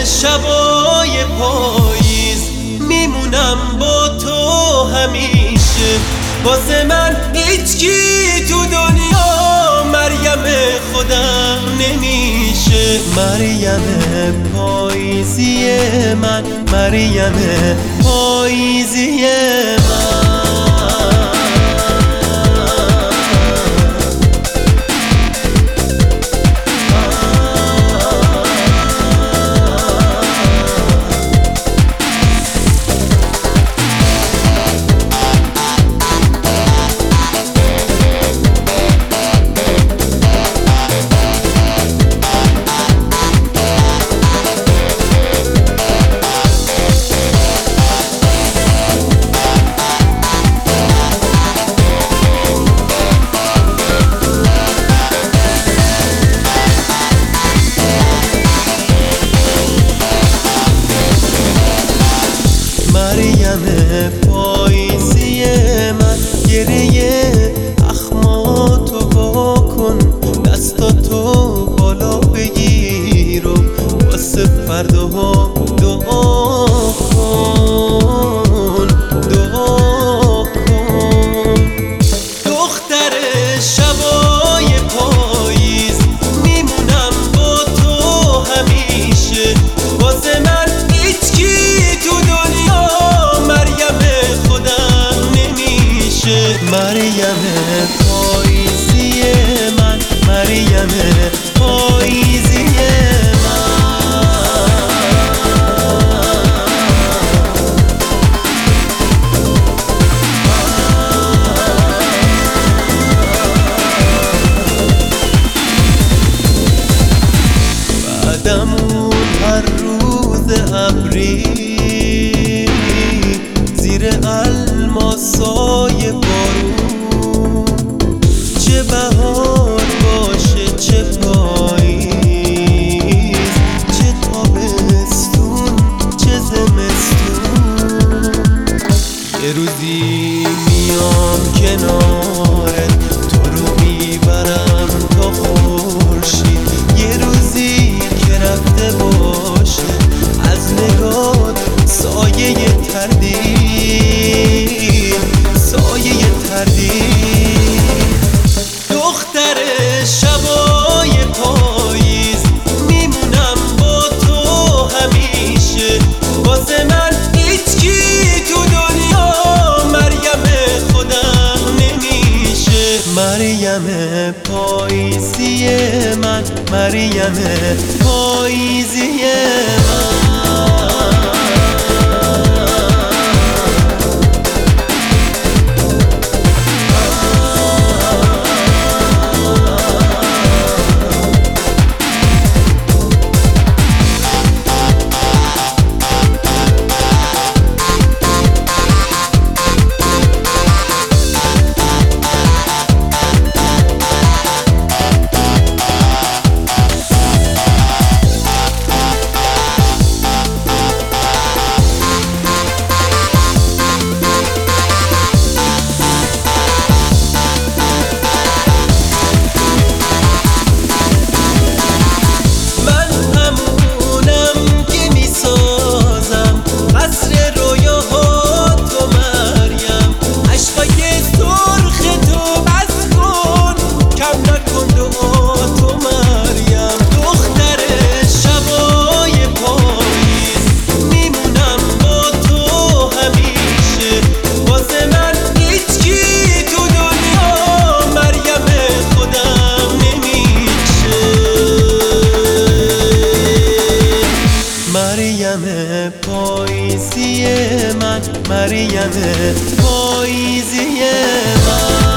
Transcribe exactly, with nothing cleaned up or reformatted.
شبای پاییز میمونم با تو همیشه. واسه من هیچکی تو دنیا مریم خودم نمیشه. مریم پاییزی من، مریم پاییزی من. مریم پاییزی من، گریه اخماتو واکن، دستاتو بالا بگیر و واسه فرداها دعا کن، دعا کن. دختر شبای پاییز میمونم با تو همیشه. واسه من هیچکی تو دنیا مریم پاییزی من، مریم پاییزی من. بعدمون هر روز ابری زیر الماسای بارون، چه بهار باشه چه پاییز، چه تابستون چه زمستون، یه روزی میام کنارت، تو رو میبرم تا خورشید، یه روزی که رفته باشه از نگات سایه تردید، سایه تردید. دختر شبای پاییز میمونم با تو همیشه. واسه من هیچکی تو دنیا مریم خودم نمیشه. مریم پاییزی من، مریم پاییزی من. مریم پاییزی من، مریم پاییزی من.